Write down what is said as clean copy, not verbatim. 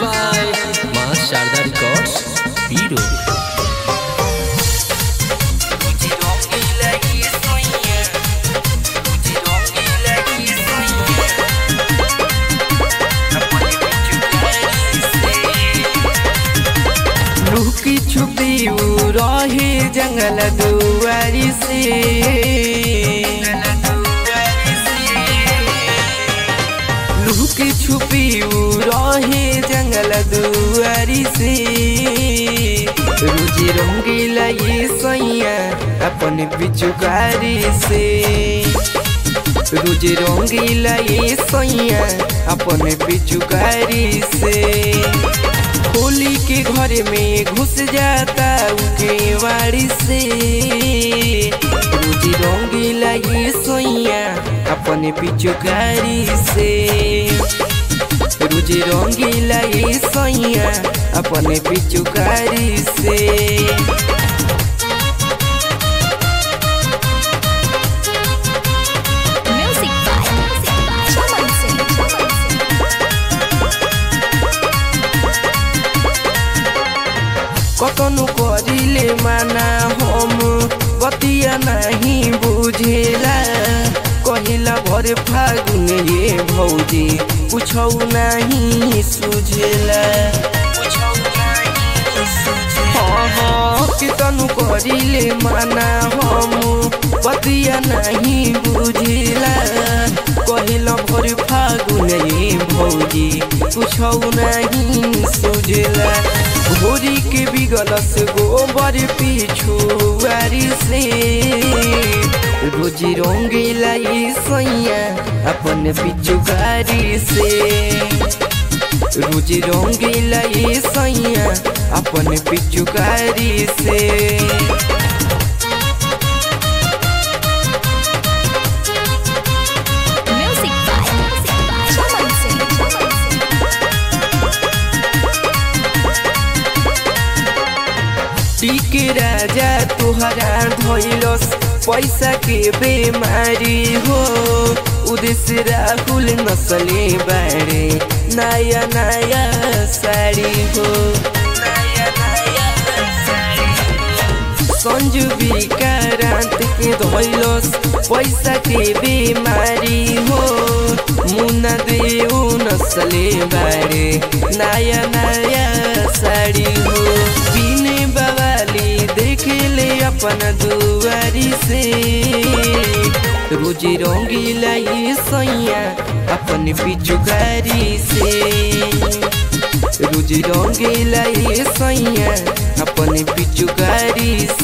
by Ma Sharda Records, Hero. लुकी छुपी रहे जंगल दुआरी से, लुकी छुपी रहे जंगल दुआरी से। रोजी रंगीला ये सैया अपन पिचुकारी से, रोजी रंगीला ये सैया अपन पिचुकारी से। होली के घर में घुस जाता उनके वाड़ी से। रोजी रंगीला ये सोइया अपने पिचुकारी से, रोजी रंगीला ये सोइया अपने पिचुकारी से। कतनु करिले माना हम बतिया नहीं बुझेला। कहिला भर फागुन ये भौजी पूछौ नहीं सुझेला। कतनु करिले माना हम बतिया नहीं बुझेला। कहिला भर फागुन ये भौजी पूछौ नहीं सुझेला। भोरी के बिगलस गोबर पिछुआरी से। रोजी रंगीला ये सैया अपन पिचुकारी से, रोजी रंगीला ये सैया अपन पिचुकारी से। टीके राजा तुहरा धोइलस पैसा के बेमारी हो। उदेश्य राहुल नसले बारे नया नया साड़ी हो। संजू विक्रांत के धोइलस पैसा के बेमारी हो। मुन्ना देव नसले बारे नया नया साड़ी हो। बिने बवाली देखेले अपन दुआरी से। रोजी रंगीला ये सैया अपन पिचुकारी से, रोजी रंगीला ये सैया अपन पिचुकारी से।